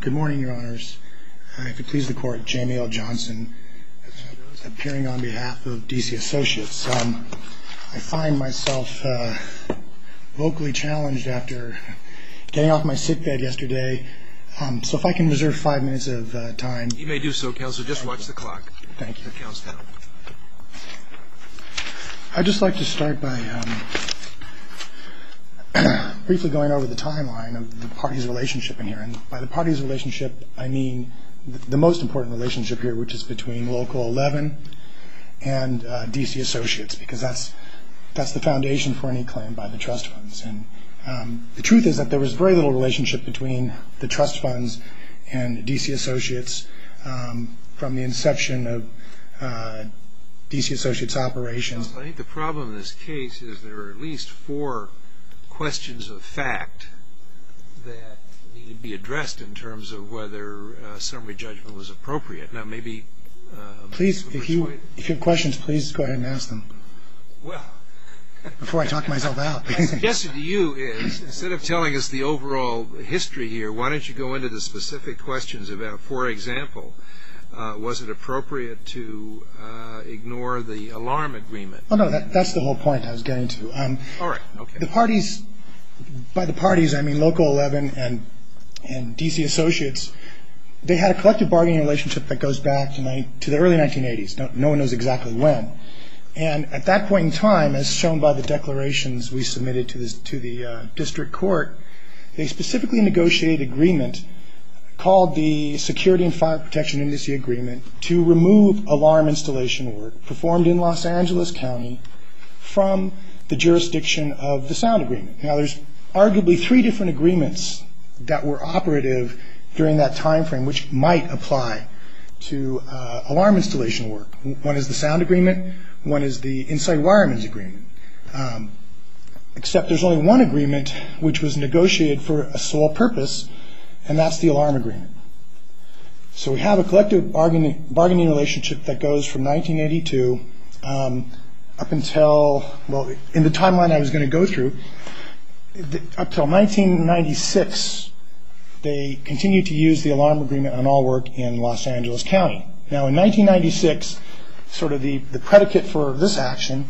Good morning, Your Honors. If it pleases the Court, Jamie L. Johnson, appearing on behalf of DC Associates. I find myself vocally challenged after getting off my sickbed yesterday. So if I can reserve 5 minutes of time. You may do so, Counsel. Just watch the clock. Thank you. It counts down. I'd just like to start by briefly going over the timeline of the parties' relationship in here. And by the parties' relationship, I mean the most important relationship here, which is between Local 11 and DC Associates, because that's the foundation for any claim by the trust funds. And the truth is that there was very little relationship between the trust funds and DC Associates from the inception of DC Associates operations. I think the problem in this case is there are at least 4 questions of fact that need to be addressed in terms of whether summary judgment was appropriate. Now, maybe... Please, if you have questions, please go ahead and ask them. Well... Before I talk myself out. My suggestion to you is, instead of telling us the overall history here, why don't you go into the specific questions about, for example, was it appropriate to ignore the alarm agreement? Oh, no, that's the whole point I was getting to. All right, okay. The parties, by the parties, I mean Local 11 and DC Associates, they had a collective bargaining relationship that goes back to the early 1980s. No one knows exactly when. And at that point in time, as shown by the declarations we submitted to the district court, they specifically negotiated an agreement called the Security and Fire Protection Industry Agreement to remove alarm installation work performed in Los Angeles County from the jurisdiction of the sound agreement. Now, there's arguably 3 different agreements that were operative during that time frame which might apply to alarm installation work. One is the sound agreement, one is the inside wireman's agreement. Except there's only one agreement which was negotiated for a sole purpose, and that's the alarm agreement. So we have a collective bargaining relationship that goes from 1982 up until, well, in the timeline I was going to go through, up till 1996, they continued to use the alarm agreement on all work in Los Angeles County. Now, in 1996, sort of the predicate for this action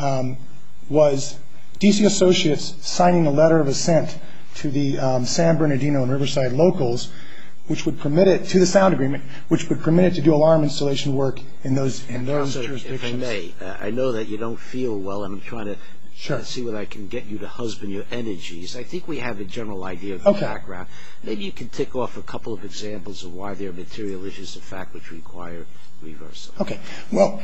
was DC Associates signing a letter of assent to the San Bernardino and Riverside locals, which would permit it, to the sound agreement, which would permit it to do alarm installation work in those jurisdictions. If I may, I know that you don't feel well, and I'm trying to see whether I can get you to husband your energies. I think we have a general idea of the background. Maybe you can tick off a couple of examples of why there are material issues of fact which require reversal. Okay. Well,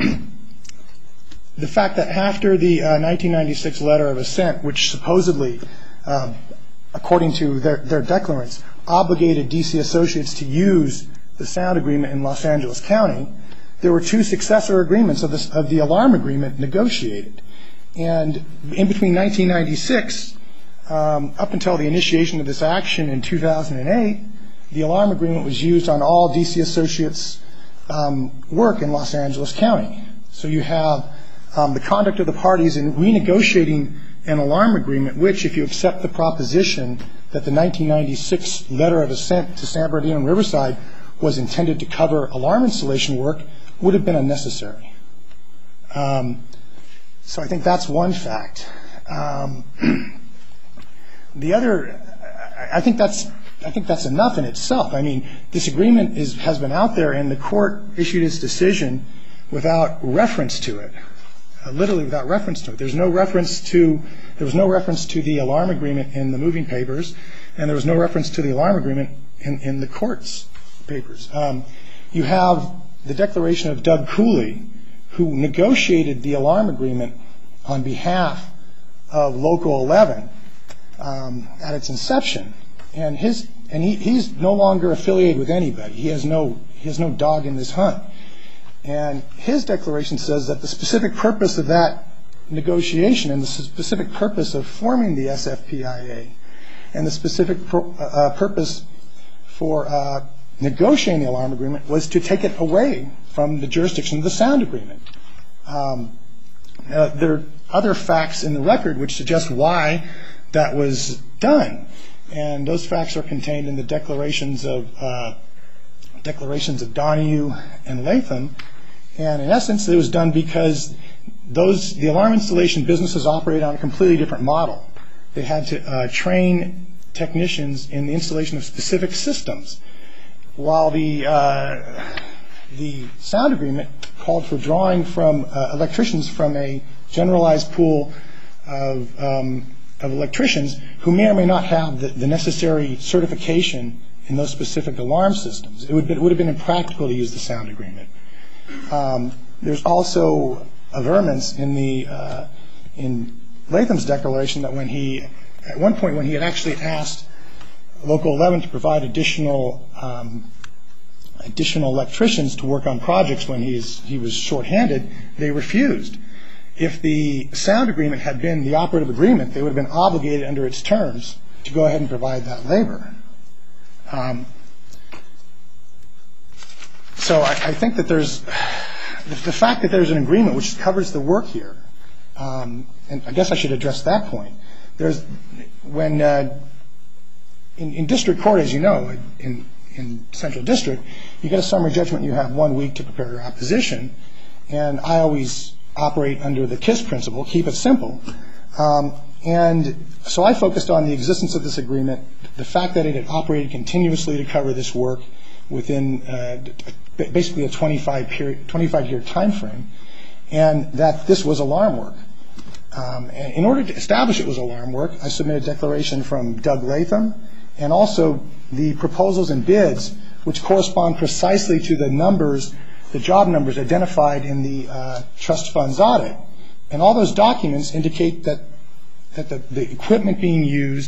the fact that after the 1996 letter of assent, which supposedly, according to their declarants, obligated DC Associates to use the sound agreement in Los Angeles County, there were 2 successor agreements of the alarm agreement negotiated. And in between 1996, up until the initiation of this action in 2008, the alarm agreement was used on all DC Associates' work in Los Angeles County. So you have the conduct of the parties in renegotiating an alarm agreement, which, if you accept the proposition that the 1996 letter of assent to San Bernardino and Riverside was intended to cover alarm installation work, would have been unnecessary. So I think that's one fact. The other, I think that's enough in itself. I mean, this agreement has been out there, and the court issued its decision without reference to it, literally without reference to it. There was no reference to the alarm agreement in the moving papers, and there was no reference to the alarm agreement in the court's papers. You have the declaration of Doug Cooley, who negotiated the alarm agreement on behalf of Local 11 at its inception, and he's no longer affiliated with anybody. He has no dog in this hunt. And his declaration says that the specific purpose of that negotiation and the specific purpose of forming the SFPIA and the specific purpose for negotiating the alarm agreement was to take it away from the jurisdiction of the sound agreement. There are other facts in the record which suggest why that was done. And those facts are contained in the declarations of Donahue and Latham. And in essence, it was done because the alarm installation businesses operate on a completely different model. They had to train technicians in the installation of specific systems, while the sound agreement called for drawing from electricians from a generalized pool of electricians who may or may not have the necessary certification in those specific alarm systems. It would have been impractical to use the sound agreement. There's also averments in Latham's declaration that at one point when he had actually asked Local 11 to provide additional electricians to work on projects when he was shorthanded, they refused. If the sound agreement had been the operative agreement, they would have been obligated under its terms to go ahead and provide that labor. So I think that there's the fact that there's an agreement which covers the work here, and I guess I should address that point. In district court, as you know, in Central District, you get a summary judgment, you have 1 week to prepare your opposition, and I always operate under the KISS principle, keep it simple. And so I focused on the existence of this agreement, the fact that it had operated continuously to cover this work within basically a 25-year time frame, and that this was alarm work. And in order to establish it was alarm work, I submitted a declaration from Doug Latham, and also the proposals and bids, which correspond precisely to the job numbers identified in the trust funds audit. And all those documents indicate that the equipment being used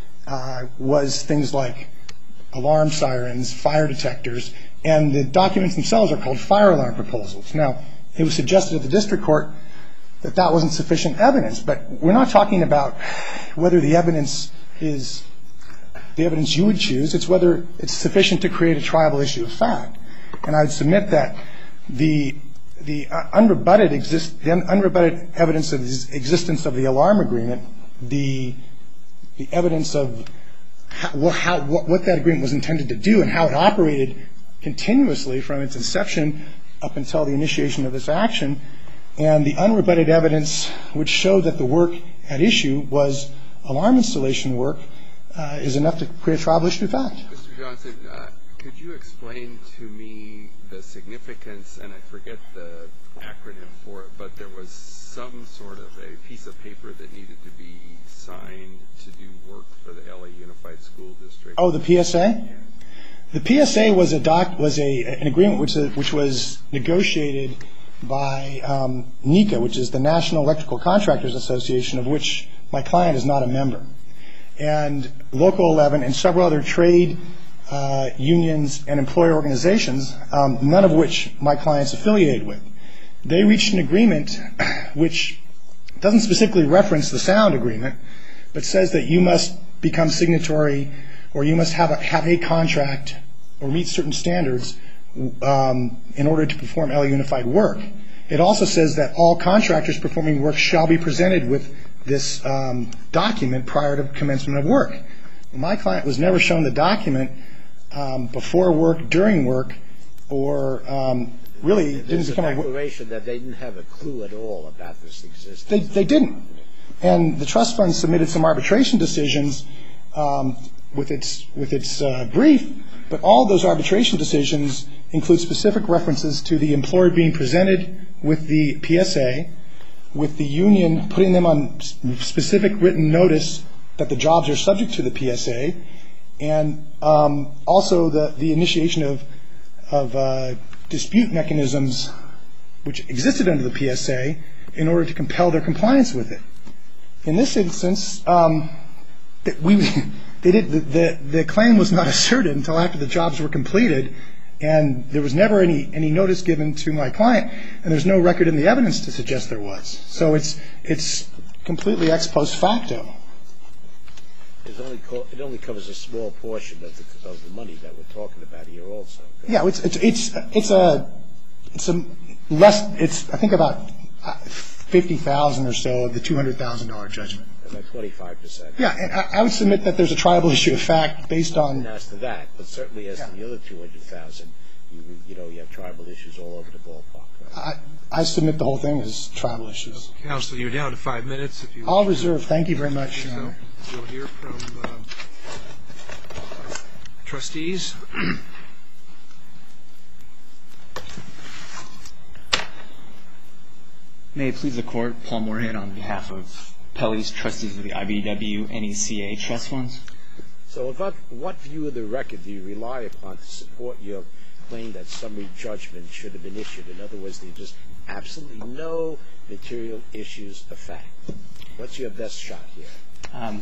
was things like alarm sirens, fire detectors, and the documents themselves are called fire alarm proposals. Now, it was suggested at the district court that that wasn't sufficient evidence, but we're not talking about whether the evidence is the evidence you would choose. It's whether it's sufficient to create a triable issue of fact. And I would submit that the unrebutted evidence of the existence of the alarm agreement, the evidence of what that agreement was intended to do and how it operated continuously from its inception up until the initiation of this action, and the unrebutted evidence which showed that the work at issue was alarm installation work is enough to create a triable issue of fact. Mr. Johnson, could you explain to me the significance, and I forget the acronym for it, but there was some sort of a piece of paper that needed to be signed to do work for the LA Unified School District? Oh, the PSA? The PSA was an agreement which was negotiated by NECA, which is the National Electrical Contractors Association, of which my client is not a member. And Local 11 and several other trade unions and employer organizations, none of which my client's affiliated with. They reached an agreement which doesn't specifically reference the sound agreement, but says that you must become signatory or you must have a contract or meet certain standards in order to perform LA Unified work. It also says that all contractors performing work shall be presented with this document prior to commencement of work. My client was never shown the document before work, during work, or really didn't become a... There's a declaration that they didn't have a clue at all about this existence. They didn't. And the trust fund submitted some arbitration decisions with its brief, but all those arbitration decisions include specific references to the employer being presented with the PSA, with the union putting them on specific written notice that the jobs are subject to the PSA, and also the initiation of dispute mechanisms which existed under the PSA in order to compel their compliance with it. In this instance, the claim was not asserted until after the jobs were completed, and there was never any notice given to my client, and there's no record in the evidence to suggest there was. So it's completely ex post facto. It only covers a small portion of the money that we're talking about here also. Yeah, it's I think about $50,000 or so of the $200,000 judgment. that 25%. Yeah, and I would submit that there's a tribal issue of fact based on... And as to that, but certainly as to the other 200,000, you have tribal issues all over the ballpark. Right? I submit the whole thing is tribal issues. Counsel, you're down to 5 minutes. If you I'll reserve. Thank you very much. We'll hear from trustees. May it please the Court, Paul Moorhead on behalf of Pelley's trustees of the IBEW NECA trust funds. So what view of the record do you rely upon to support your claim that summary judgment should have been issued? In other words, there's just absolutely no material issues of fact. What's your best shot here?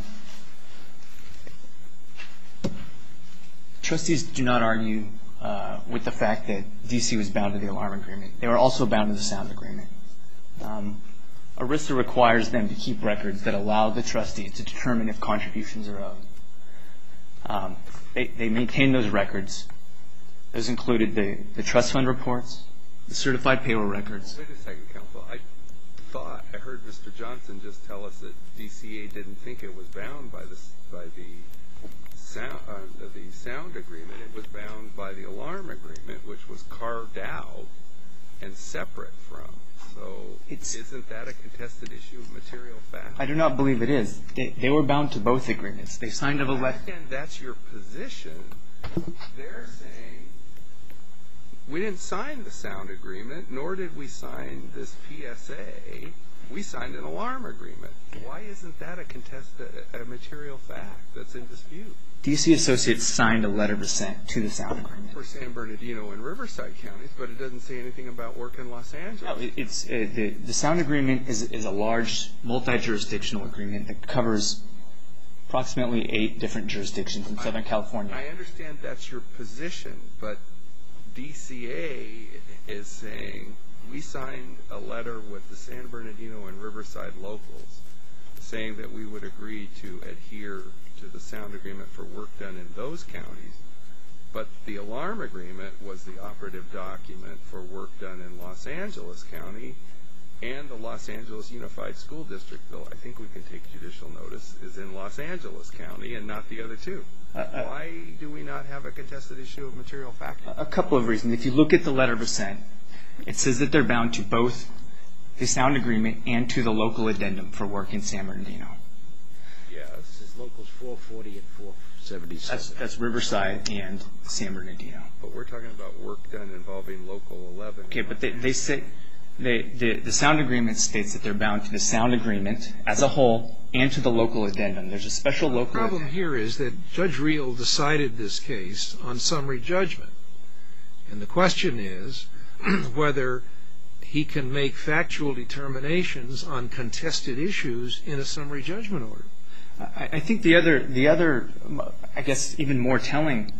Trustees do not argue with the fact that DC was bound to the alarm agreement. They were also bound to the sound agreement. ERISA requires them to keep records that allow the trustee to determine if contributions are owed. They maintain those records. Those included the trust fund reports, the certified payroll records. Wait a second, counsel. I thought I heard Mr. Johnson just tell us that DCA didn't think it was bound by the sound agreement. It was bound by the alarm agreement, which was carved out and separate from. So isn't that a contested issue of material fact? I do not believe it is. They were bound to both agreements. They signed a letter. And that's your position. They're saying we didn't sign the sound agreement, nor did we sign this PSA. We signed an alarm agreement. Why isn't that a material fact that's in dispute? DC Associates signed a letter of assent to the sound agreement. For San Bernardino and Riverside counties, but it doesn't say anything about work in Los Angeles. The sound agreement is a large multi-jurisdictional agreement that covers approximately 8 different jurisdictions in Southern California. I understand that's your position, but DCA is saying we signed a letter with the San Bernardino and Riverside locals saying that we would agree to adhere to the sound agreement for work done in those counties, but the alarm agreement was the operative document for work done in Los Angeles County, and the Los Angeles Unified School District bill, I think we can take judicial notice, is in Los Angeles County and not the other two. Why do we not have a contested issue of material fact? A couple of reasons. If you look at the letter of assent, it says that they're bound to both the sound agreement and to the local addendum for work in San Bernardino. Yes. This is locals 440 and 477. That's Riverside and San Bernardino. But we're talking about work done involving local 11. Okay, but they say the sound agreement states that they're bound to the sound agreement as a whole and to the local addendum. There's a special local The problem here is that Judge Reel decided this case on summary judgment. And the question is whether he can make factual determinations on contested issues in a summary judgment order. I think the other, I guess, even more telling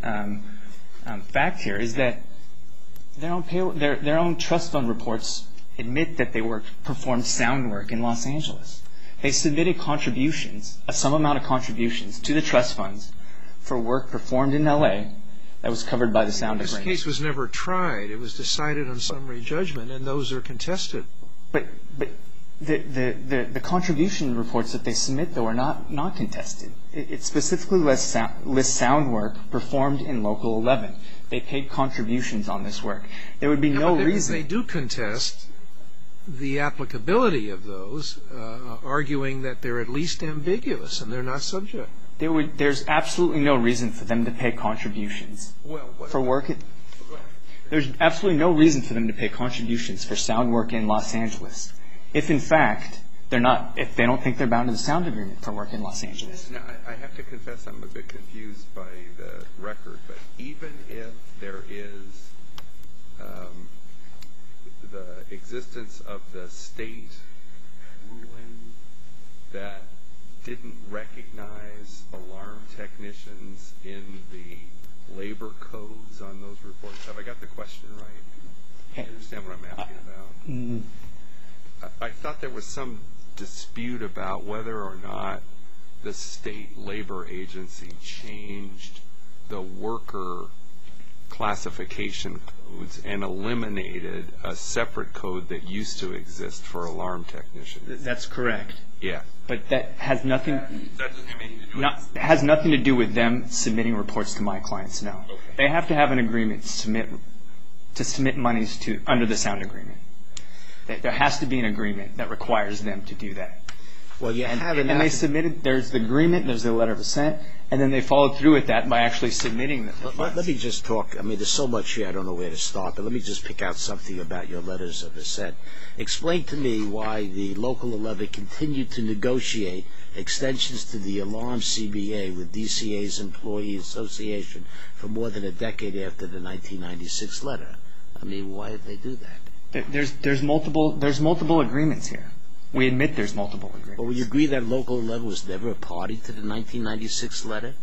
fact here is that their own trust fund reports admit that they performed sound work in Los Angeles. They submitted contributions, some amount of contributions, to the trust funds for work performed in L.A. that was covered by the sound agreement. This case was never tried. It was decided on summary judgment, and those are contested. But the contribution reports that they submit, though, are not contested. It specifically lists sound work performed in Local 11. They paid contributions on this work. There would be no reason. They do contest the applicability of those, arguing that they're at least ambiguous and they're not subject. There's absolutely no reason for them to pay contributions for work. There's absolutely no reason for them to pay contributions for sound work in Los Angeles, if in fact if they don't think they're bound to the sound agreement for work in Los Angeles. Now, I have to confess I'm a bit confused by the record, but even if there is the existence of the state ruling that didn't recognize alarm technicians in the labor codes on those reports, have I got the question right? Do you understand what I'm asking about? I thought there was some dispute about whether or not the state labor agency changed the worker classification codes and eliminated a separate code that used to exist for alarm technicians. That's correct. Yeah. But that has nothing. That doesn't have anything to do with it. It has nothing to do with them submitting reports to my clients. No. Okay. They have to have an agreement to submit monies under the sound agreement. There has to be an agreement that requires them to do that. Well, you have an and they submitted. There's the agreement. There's the letter of assent, and then they followed through with that by actually submitting the funds. Let me just talk. I mean, there's so much here. I don't know where to start, but let me just pick out something about your letters of assent. Explain to me why the Local 11 continued to negotiate extensions to the Alarm CBA with DCA's Employee Association for more than a decade after the 1996 letter. I mean, why did they do that? There's multiple agreements here. We admit there's multiple agreements. Well, will you agree that Local 11 was never a party to the 1996 letter?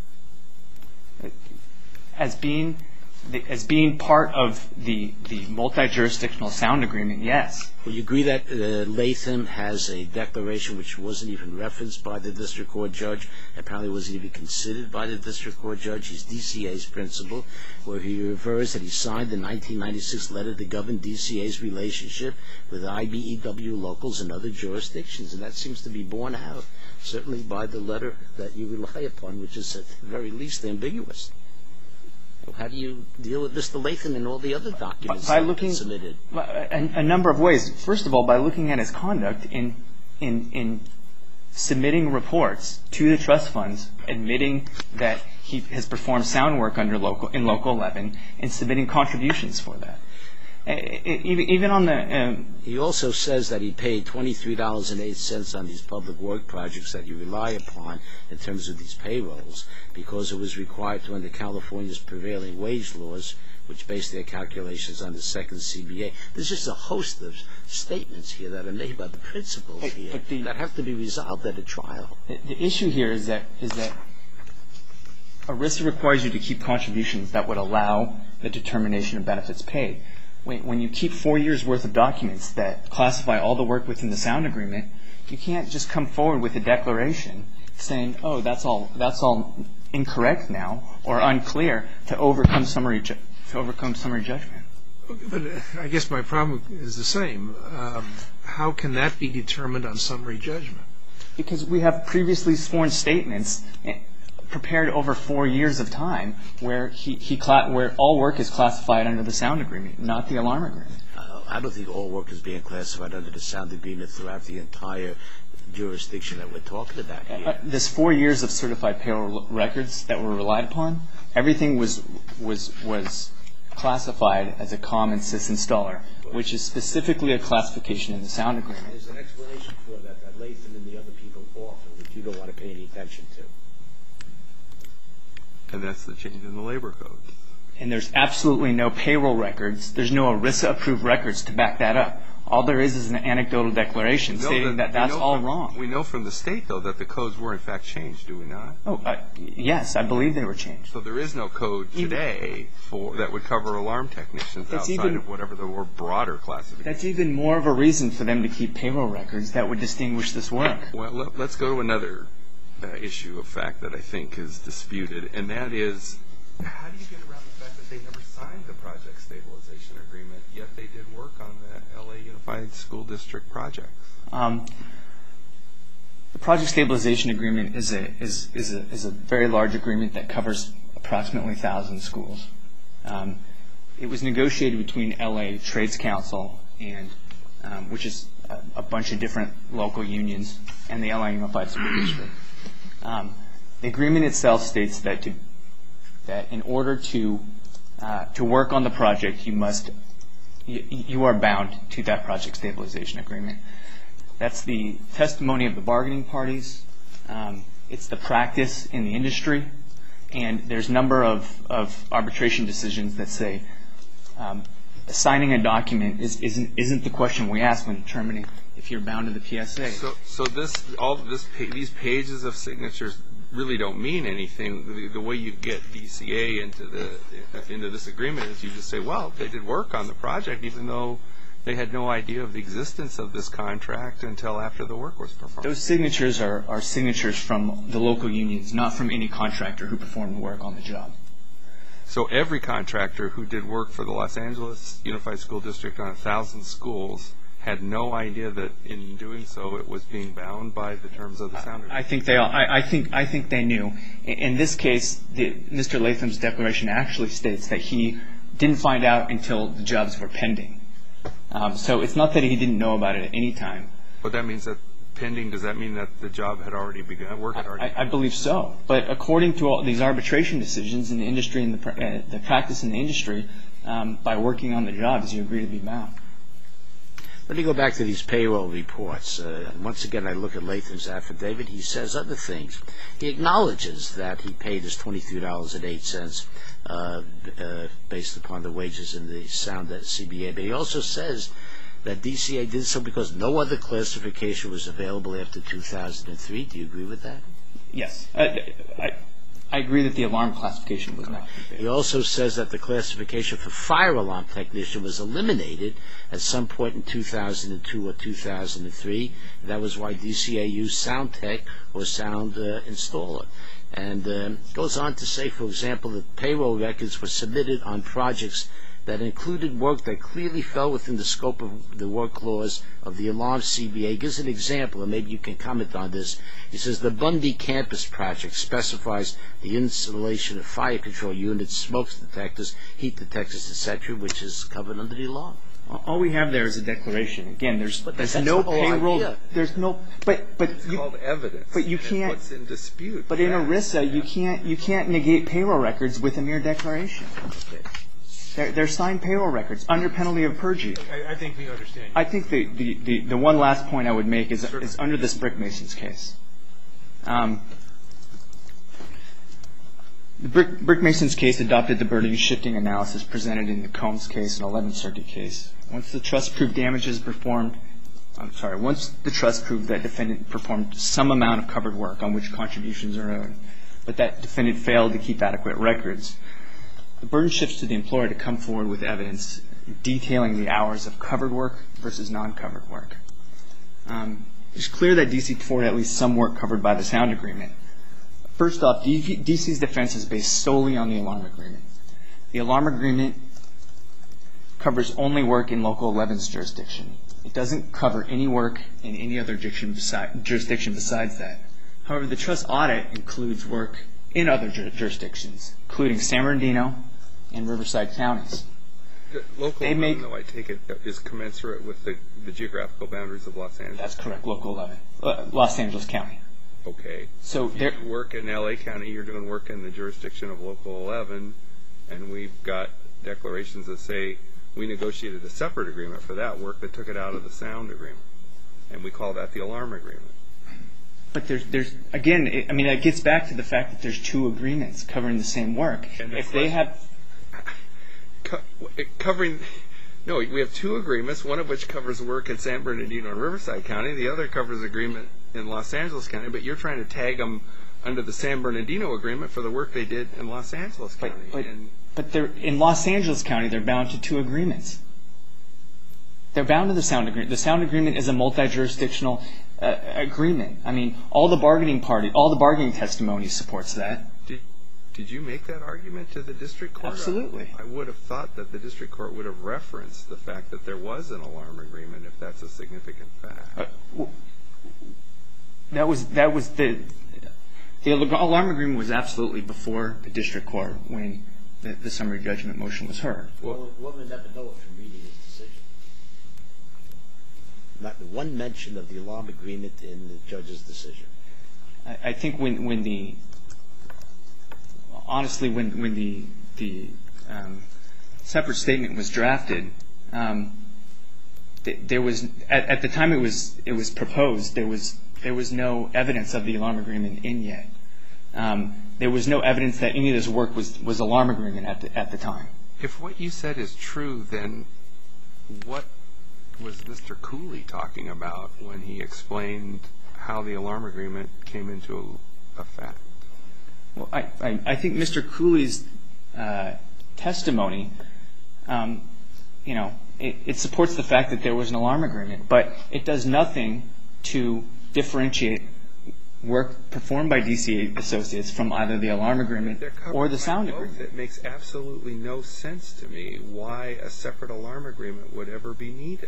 As being part of the multi-jurisdictional sound agreement, yes. Will you agree that Latham has a declaration which wasn't even referenced by the district court judge, apparently wasn't even considered by the district court judge, he's DCA's principal, where he refers that he signed the 1996 letter to govern DCA's relationship with IBEW locals and other jurisdictions, and that seems to be borne out, certainly by the letter that you rely upon, which is at the very least ambiguous. How do you deal with Mr. Latham and all the other documents that have been submitted? A number of ways. First of all, by looking at his conduct in submitting reports to the trust funds, admitting that he has performed sound work in Local 11, and submitting contributions for that. Even on the... He also says that he paid $23.08 on these public work projects that you rely upon in terms of these payrolls because it was required to under California's prevailing wage laws, which base their calculations on the second CBA. There's just a host of statements here that are made by the principals here that have to be resolved at a trial. The issue here is that ERISA requires you to keep contributions that would allow the determination of benefits paid. When you keep 4 years' worth of documents that classify all the work within the sound agreement, you can't just come forward with a declaration saying, "Oh, that's all incorrect now," or unclear to overcome summary judgment. But I guess my problem is the same. How can that be determined on summary judgment? Because we have previously sworn statements prepared over 4 years of time where where all work is classified under the sound agreement, not the alarm agreement. I don't think all work is being classified under the sound agreement throughout the entire jurisdiction that we're talking about here. This 4 years of certified payroll records that were relied upon, everything was classified as a common sys installer, which is specifically a classification in the sound agreement. There's an explanation for that Latham and the other people offer, which you don't want to pay any attention to. And that's the change in the labor code. And there's absolutely no payroll records. There's no ERISA-approved records to back that up. All there is an anecdotal declaration stating that that's all wrong. We know from the state, though, that the codes were in fact changed, do we not? Yes, I believe they were changed. So there is no code today that would cover alarm technicians outside of whatever the more broader classification. That's even more of a reason for them to keep payroll records that would distinguish this work. Well, let's go to another issue of fact that I think is disputed, and that is, how do you get around the fact that they never signed the project stabilization agreement, yet they did work on the LA Unified School District projects? The project stabilization agreement is a very large agreement that covers approximately 1,000 schools. It was negotiated between LA Trades Council and which is a bunch of different local unions and the LA Unified School District. The agreement itself states that in order to work on the project, you are bound to that project stabilization agreement. That's the testimony of the bargaining parties. It's the practice in the industry, and there's a number of arbitration decisions that say signing a document isn't the question we ask when determining if you're bound to the PSA. So these pages of signatures really don't mean anything. The way you get DCA into this agreement is you just say, well, they did work on the project, even though they had no idea of the existence of this contract until after the work was performed. Those signatures are signatures from the local unions, not from any contractor who performed work on the job. So every contractor who did work for the Los Angeles Unified School District on 1,000 schools had no idea that in doing so it was being bound by the terms of the sound agreement. I think they knew. In this case, Mr. Latham's declaration actually states that he didn't find out until the jobs were pending. So it's not that he didn't know about it at any time. But that means that pending, does that mean that the job had already begun, work had already begun? I believe so. But according to all these arbitration decisions in the industry and the practice in the industry, by working on the jobs, you agree to be bound. Let me go back to these payroll reports. Once again, I look at Latham's affidavit. He says other things. He acknowledges that he paid us $23.08 based upon the wages in the sound at CBA. But he also says that DCA did so because no other classification was available after 2003. Do you agree with that? Yes. I agree that the alarm classification was not. He also says that the classification for fire alarm technician was eliminated at some point in 2002 or 2003. That was why DCA used sound tech or sound installer. And goes on to say, for example, that payroll records were submitted on projects that included work that clearly fell within the scope of the work laws of the alarm CBA. He gives an example, and maybe you can comment on this. He says the Bundy campus project specifies the installation of fire control units, smoke detectors, heat detectors, etc., which is covered under the law. All we have there is a declaration. Again, there's no payroll. Idea. There's no. But it's called evidence. But you can't. What's in dispute? But in ERISA, you can't negate payroll records with a mere declaration. Okay. They're signed payroll records under penalty of perjury. I think we understand. I think the one last point I would make is under this Brick Masons case. The Brick Masons case adopted the burden shifting analysis presented in the Combs case and 11th Circuit case. Once the trust proved that defendant performed some amount of covered work on which contributions are owed, but that defendant failed to keep adequate records, the burden shifts to the employer to come forward with evidence detailing the hours of covered work versus non-covered work. It's clear that DC performed at least some work covered by the sound agreement. First off, DC's defense is based solely on the alarm agreement. The alarm agreement covers only work in Local 11's jurisdiction. It doesn't cover any work in any other jurisdiction besides that. However, the trust audit includes work in other jurisdictions, including San Bernardino and Riverside counties. Local 11, though, I take it, is commensurate with the geographical boundaries of Los Angeles? That's correct, Local 11, Los Angeles County. Okay. So if you work in L.A. County, you're doing work in the jurisdiction of Local 11, and we've got declarations that say we negotiated a separate agreement for that work that took it out of the sound agreement, and we call that the alarm agreement. But there's again, I mean, that gets back to the fact that there's two agreements covering the same work. If they have no, we have two agreements, one of which covers work in San Bernardino and Riverside County, the other covers agreement in Los Angeles County, but you're trying to tag them under the San Bernardino agreement for the work they did in Los Angeles County. But they're in Los Angeles County, they're bound to two agreements. They're bound to the sound agreement. The sound agreement is a multi-jurisdictional agreement. I mean, all the bargaining testimony supports that. Did you make that argument to the district court? Absolutely. I would have thought that the district court would have referenced the fact that there was an alarm agreement, if that's a significant fact. The alarm agreement was absolutely before the district court when the summary judgment motion was heard. Well, one would never know it from reading his decision. Not one mention of the alarm agreement in the judge's decision. I think when the separate statement was drafted, there was at the time it was proposed, there was no evidence of the alarm agreement in yet. There was no evidence that any of this work was alarm agreement at the time. If what you said is true, then what was Mr. Cooley talking about when he explained how the alarm agreement came into effect? Well, I think Mr. Cooley's testimony, it supports the fact that there was an alarm agreement, but it does nothing to differentiate work performed by DC Associates from either the alarm agreement or the sound agreement. It makes absolutely no sense to me why a separate alarm agreement would ever be needed.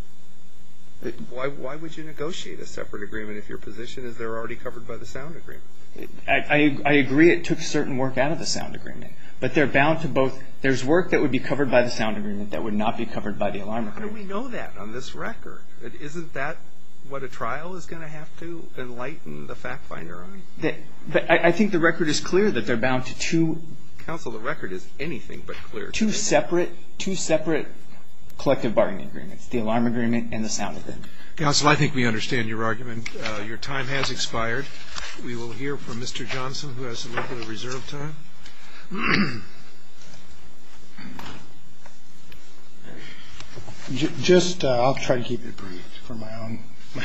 Why would you negotiate a separate agreement if your position is they're already covered by the sound agreement? I agree it took certain work out of the sound agreement, but they're bound to both. There's work that would be covered by the sound agreement that would not be covered by the alarm agreement. How do we know that on this record? Isn't that what a trial is going to have to enlighten the fact finder on? But I think the record is clear that they're bound to two. Counsel, the record is anything but clear. Two separate collective bargaining agreements, the alarm agreement and the sound agreement. Counsel, I think we understand your argument. Your time has expired. We will hear from Mr. Johnson, who has a little bit of reserve time. I'll try to keep it brief for my own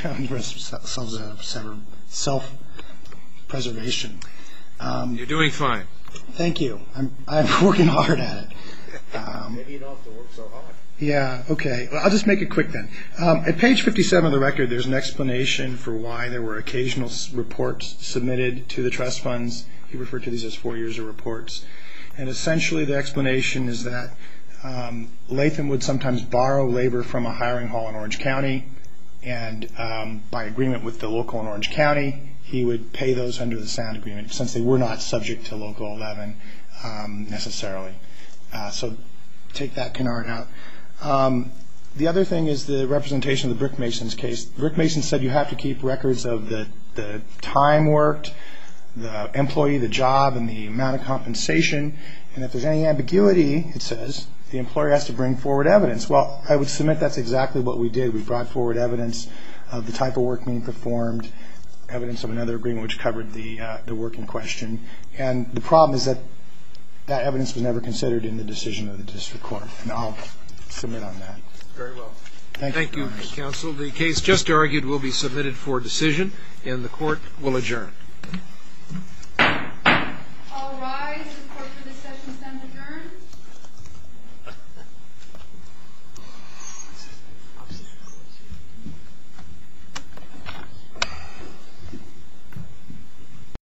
self-preservation. You're doing fine. Thank you. I'm working hard at it. Maybe you don't have to work so hard. Yeah, okay. Well, I'll just make it quick then. At page 57 of the record, there's an explanation for why there were occasional reports submitted to the trust funds. He referred to these as 4 years of reports. And essentially the explanation is that Latham would sometimes borrow labor from a hiring hall in Orange County, and by agreement with the local in Orange County, he would pay those under the sound agreement, since they were not subject to Local 11 necessarily. So take that canard out. The other thing is the representation of the Brick Masons case. Brick Masons said you have to keep records of the time worked, the employee, the job, and the amount of compensation. And if there's any ambiguity, it says, the employer has to bring forward evidence. Well, I would submit that's exactly what we did. We brought forward evidence of the type of work being performed, evidence of another agreement which covered the work in question. And the problem is that that evidence was never considered in the decision of the district court. And I'll submit on that. Very well. Thank you, counsel. The case just argued will be submitted for decision, and the court will adjourn.